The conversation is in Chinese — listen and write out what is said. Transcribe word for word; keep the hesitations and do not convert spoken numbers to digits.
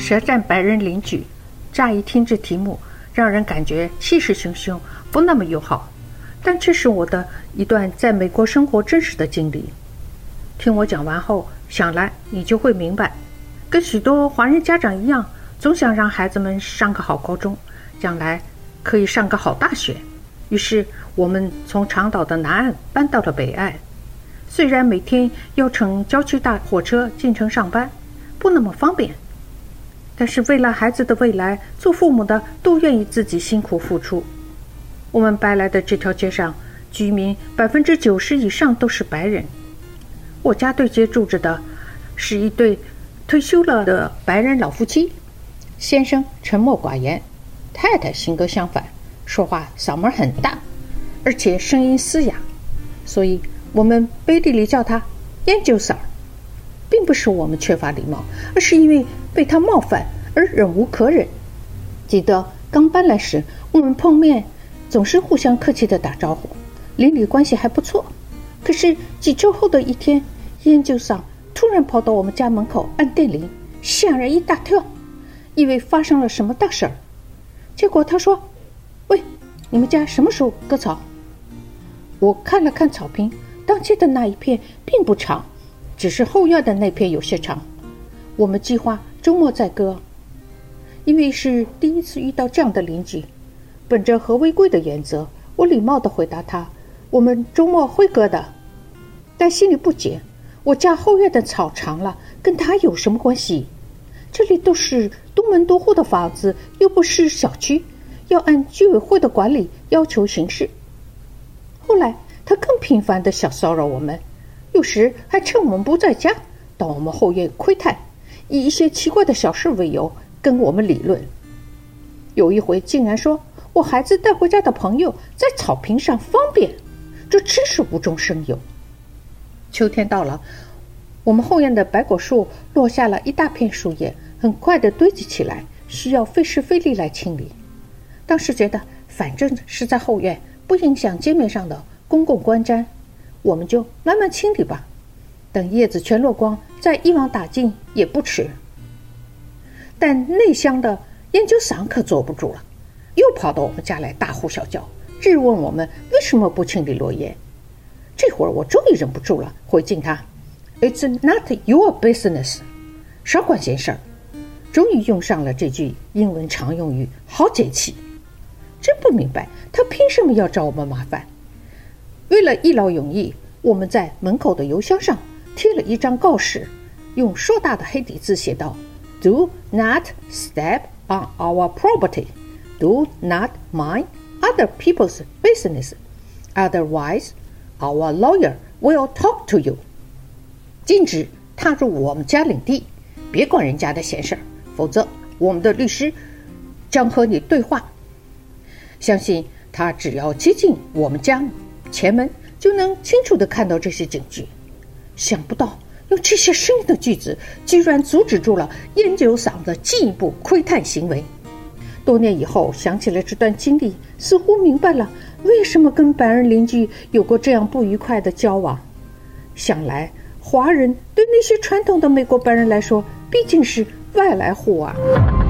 舌战白人邻居，乍一听这题目，让人感觉气势汹汹，不那么友好。但这是我的一段在美国生活真实的经历。听我讲完后，想来你就会明白，跟许多华人家长一样，总想让孩子们上个好高中，将来可以上个好大学。于是我们从长岛的南岸搬到了北岸。虽然每天要乘郊区大火车进城上班，不那么方便，但是为了孩子的未来，做父母的都愿意自己辛苦付出。我们搬来的这条街上，居民百分之九十以上都是白人。我家对街住着的是一对退休了的白人老夫妻，先生沉默寡言，太太性格相反，说话嗓门很大，而且声音嘶哑，所以我们背地里叫她研究嫂，并不是我们缺乏礼貌，而是因为被她冒犯而忍无可忍。记得刚搬来时，我们碰面总是互相客气地打招呼，邻里关系还不错。可是几周后的一天，研究嫂突然跑到我们家门口按电铃，吓人一大跳，以为发生了什么大事儿。结果她说：“喂，你们家什么时候割草？”我看了看草坪，当街的那一片并不长，只是后院的那片有些长。我们计划周末再割。因为是第一次遇到这样的邻居，本着合违规的原则，我礼貌地回答他：“我们周末会割的。”但心里不解，我家后院的草长了，跟他有什么关系？这里都是多门多户的房子，又不是小区，要按居委会的管理要求行事。后来他更频繁地小骚扰我们，有时还趁我们不在家到我们后院窥探，以一些奇怪的小事为由跟我们理论。有一回竟然说我孩子带回家的朋友在草坪上方便，这真是无中生有。秋天到了，我们后院的白果树落下了一大片树叶，很快地堆积起来，需要费时费力来清理。当时觉得反正是在后院，不影响街面上的公共观瞻，我们就慢慢清理吧，等叶子全落光再一网打尽也不迟。但内乡的研究嗓可坐不住了，又跑到我们家来大呼小叫，质问我们为什么不清理落叶。这会儿我终于忍不住了，回敬他 It's not your business， 少管闲事儿。终于用上了这句英文常用语，好解气。真不明白他凭什么要找我们麻烦。为了一劳永逸，我们在门口的邮箱上贴了一张告示，用硕大的黑底字写道： Do not step on our property. Do not mind other people's business. Otherwise, our lawyer will talk to you. 禁止踏入我们家领地，别管人家的闲事儿，否则我们的律师将和你对话。相信他只要接近我们家前门，就能清楚地看到这些警句。想不到用这些生硬的句子，居然阻止住了研究嗓的进一步窥探行为。多年以后想起了这段经历，似乎明白了为什么跟白人邻居有过这样不愉快的交往。想来华人对那些传统的美国白人来说，毕竟是外来户啊。